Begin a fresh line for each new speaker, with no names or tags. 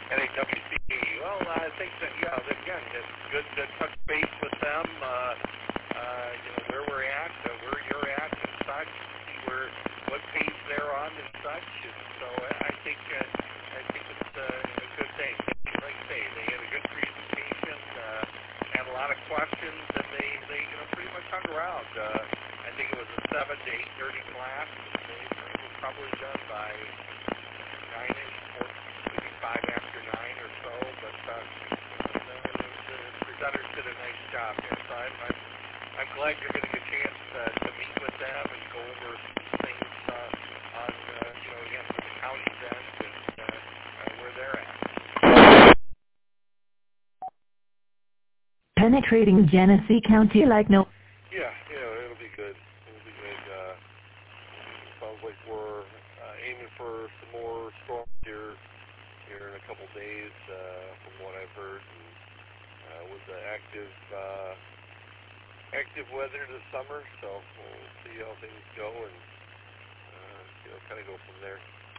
NHWC. Well, I think that, again, it's good to touch base with them, where we're at, where you're at and such, see what page they're on and such. And so I think it's a good thing. Like I say, they had a good presentation, had a lot of questions, and they pretty much hung around. I think it was a 7 to 8:30 class. They were probably done by 9-ish, maybe 5 after 9 or so, but the presenters did a nice job there. So I'm glad you're getting a chance to meet with them and go over things on, again, from the county's end and where they're at.
Penetrating Genesee County like no.
Yeah, it'll be good. It'll be good. Sounds like we're aiming for some more storms here in a couple days, from what I've heard. And, with the active weather this summer, so we'll see how things go and kind of go from there.